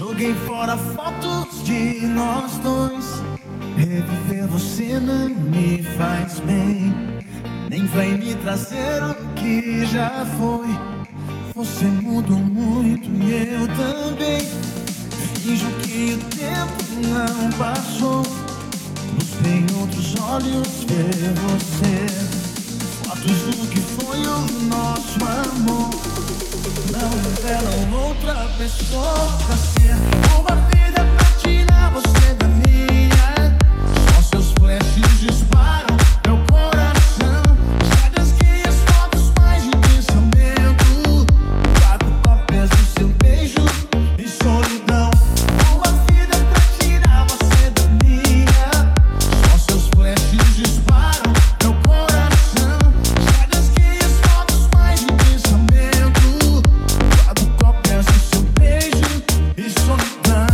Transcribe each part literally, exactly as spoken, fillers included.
Joguei fora fotos de nós dois. Reviver você não me faz bem, nem vai me trazer o que já foi. Você mudou muito e eu também. Finjo que o tempo não passou. Busquei em outros olhos ver você. Fotos do que foi o nosso amor não revelam outra pessoa pra ser uma vida pra tirar você da minha. Só seus flashes disparam meu coração. Chagas que as fotos mais de pensamento. Quatro cópias do seu beijo e solidão. Uma vida pra tirar você da minha. Só seus flashes disparam meu coração. Chagas que as fotos mais de pensamento. Quatro cópias do seu beijo e solidão.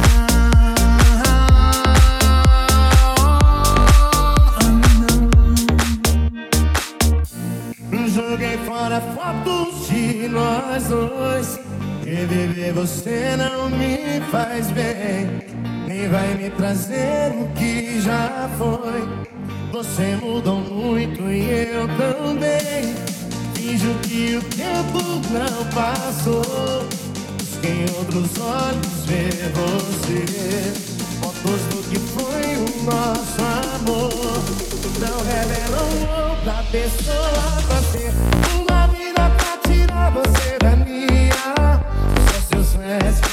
Joguei fora fotos de nós dois. Reviver você não me faz bem, nem vai me trazer o que já foi. Você mudou muito e eu também. Finjo que o tempo não passou. Busquei em outros olhos ver você. Fotos do que foi o nosso amor não revelam outra pessoa pra ser uma vida pra tirar você da minha. Só seus flashes